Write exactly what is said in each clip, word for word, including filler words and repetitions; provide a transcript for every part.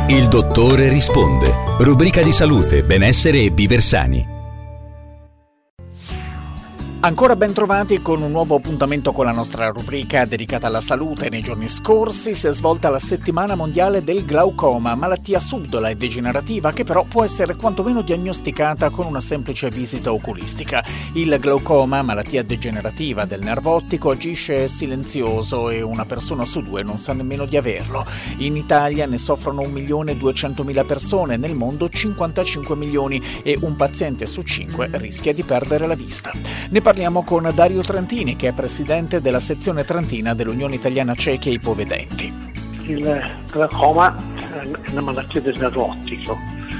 Il dottore risponde. Rubrica di salute, benessere e viver sani. Ancora ben trovati con un nuovo appuntamento con la nostra rubrica dedicata alla salute. Nei giorni scorsi si è svolta la settimana mondiale del glaucoma, malattia subdola e degenerativa che però può essere quantomeno diagnosticata con una semplice visita oculistica. Il glaucoma, malattia degenerativa del nervo ottico, agisce silenzioso e una persona su due non sa nemmeno di averlo. In Italia ne soffrono un milione duecentomila persone, nel mondo cinquantacinque milioni e un paziente su cinque rischia di perdere la vista. Ne parliamo con Dario Trantini, che è presidente della sezione trentina dell'Unione Italiana Ciechi e Ipovedenti. Il glaucoma è una malattia del nervo ottico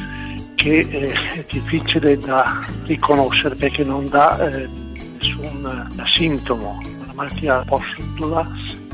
che è difficile da riconoscere perché non dà eh, nessun sintomo. È una malattia un po' subdola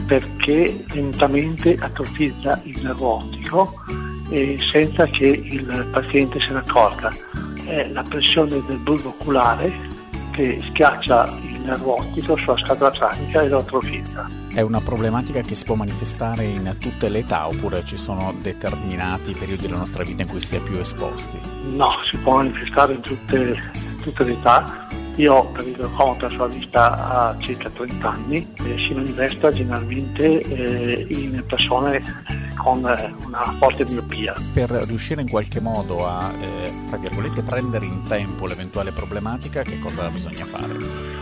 perché lentamente atrofizza il nervo ottico e senza che il paziente se ne accorga. È la pressione del bulbo oculare che schiaccia il nervo ottico sulla scatola cranica e lo atrofizza. È una problematica che si può manifestare in tutte le età oppure ci sono determinati periodi della nostra vita in cui si è più esposti? No, si può manifestare in tutte, tutte le età. Io per il glaucoma ho perso la vista a circa trenta anni e si manifesta generalmente eh, in persone con una forte miopia. Per riuscire in qualche modo a, eh, tra virgolette, prendere in tempo l'eventuale problematica, che cosa bisogna fare?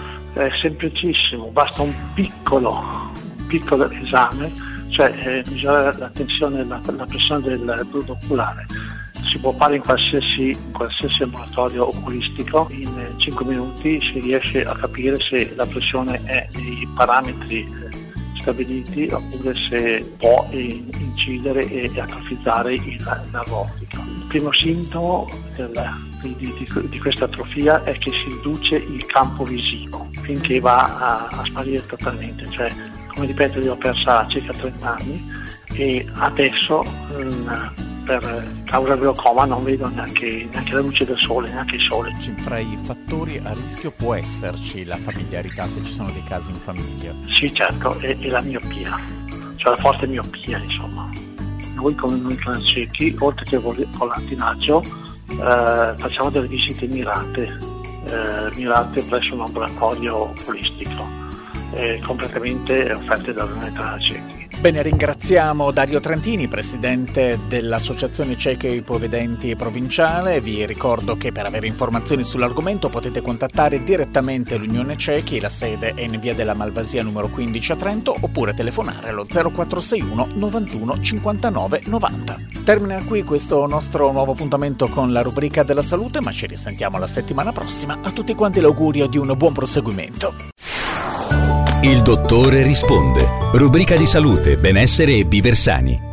È semplicissimo, basta un piccolo, un piccolo esame, cioè eh, misurare la tensione, la, la pressione del bulbo oculare. Si può fare in qualsiasi, in qualsiasi ambulatorio oculistico, in cinque minuti si riesce a capire se la pressione è nei parametri stabiliti oppure se può incidere e atrofizzare il nervo ottico. Il primo sintomo del, di, di, di questa atrofia è che si riduce il campo visivo finché va a, a sparire totalmente, cioè come ripeto io ho persa circa trenta anni e adesso mh, per causa del glaucoma non vedo neanche, neanche la luce del sole, neanche il sole. Fra i fattori a rischio può esserci la familiarità, se ci sono dei casi in famiglia? Sì, certo, e, e la miopia, cioè la forte miopia, insomma. Noi come noi ciechi, oltre che volantinaggio, eh, facciamo delle visite mirate, eh, mirate presso un ambulatorio olistico, eh, completamente offerte dall'Unione Italiana Ciechi. Bene, ringraziamo Dario Trantini, presidente dell'Associazione Ciechi e Ipovedenti Provinciale. Vi ricordo che per avere informazioni sull'argomento potete contattare direttamente l'Unione Ciechi, la sede è in via della Malvasia numero quindici a Trento, oppure telefonare allo zero quattro sei uno novantuno cinquantanove novanta. Termina qui questo nostro nuovo appuntamento con la rubrica della salute, ma ci risentiamo la settimana prossima. A tutti quanti l'augurio di un buon proseguimento. Il dottore risponde. Rubrica di salute, benessere e viver sani.